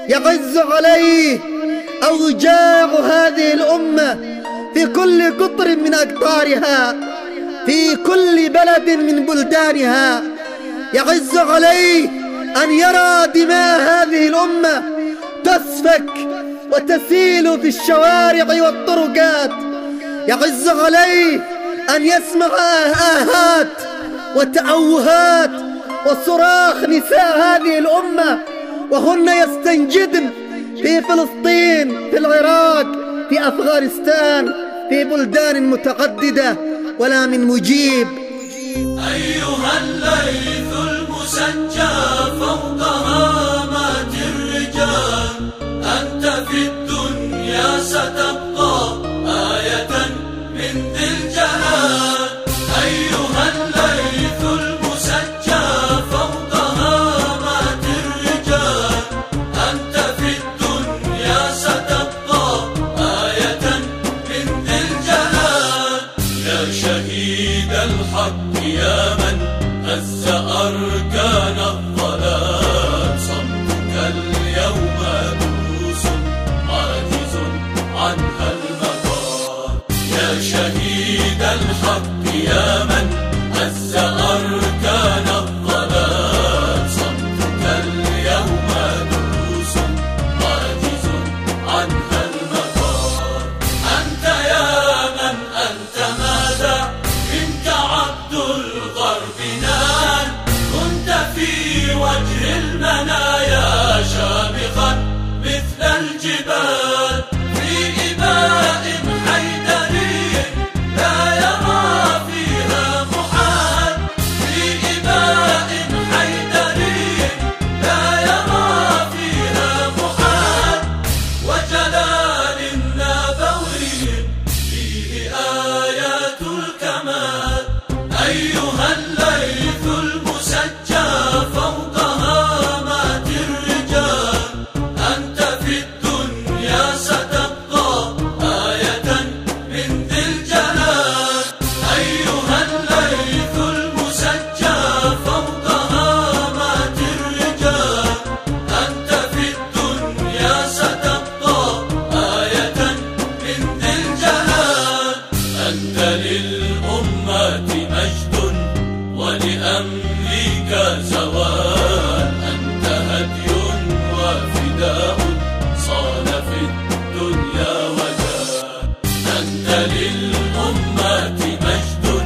يعز عليه أوجاع هذه الأمة في كل قطر من أقطارها، في كل بلد من بلدانها. يعز عليه أن يرى دماء هذه الأمة تسفك وتسيل في الشوارع والطرقات. يعز عليه أن يسمع آهات وتأوهات وصراخ نساء هذه الأمة وهن يستنجدن في فلسطين، في العراق، في أفغانستان، في بلدان متعددة، ولا من مجيب. أيها الليث المسجى فوق هامات الرجال، أنت في الدنيا ستبقى آية من ذي الجلال. أيها الليث المسجى فوق هامات الرجال، أنت في الدنيا ستبقى آية من ذي الجلال. يا شهيد الحق يا من هز أركان الضلال، صمتك اليوم دروس عاجز عنها المقال. يا شهيد الحق يا من هز أركان الضلال، صمتك اليوم دروس عاجز عنها المقال. أنت يا من أنت ماذا منك عبد الغرب نال، كنت في وجه المنايا شامخا مثل الجبال، في إباء حيدري لا يرى فيها محال، في إباء حيدري لا يرى فيها محال، وجلال نابوي فيه آيات الكمال. أيها الليث المسجى فوق هامات الرجال، أنت في الدنيا ستبقى آية من ذي الجلال. أيها الليث المسجى فوق هامات الرجال، أنت في الدنيا ستبقى آية من ذي الجلال. أنت للأمة مجد ولأمرك زوال، أنت هدي وفداء صان في الدنيا وجال. أنت للأمة مجد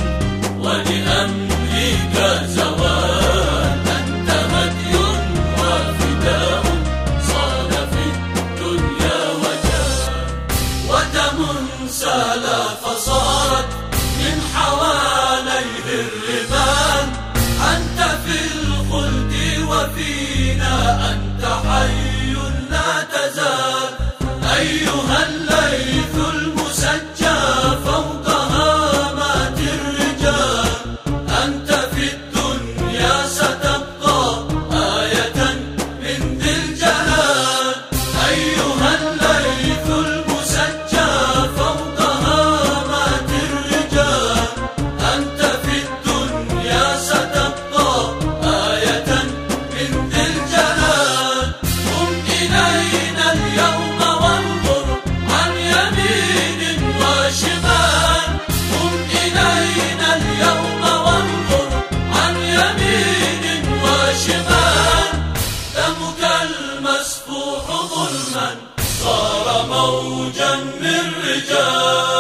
ولأمرك زوال، أنت هدي وفداء صان في الدنيا وجال. ودم سال فصارت من حواليه الرمال، أنت في الخلد وفينا أنت حي لا تزال. أيها الليث المسجى فوق هامات الرجال، أنت في الدنيا ستبقى آية من ذي الجلال. أيها الليث المسجى فوق هامات الرجال، أنت في الدنيا ستبقى آية من ذي الجلال. قم إلينا اليوم وانظر عن يمين وشمال، قم إلينا اليوم وانظر عن يمين وشمال. دمك المسفوح ظلما صار موجا من رجال.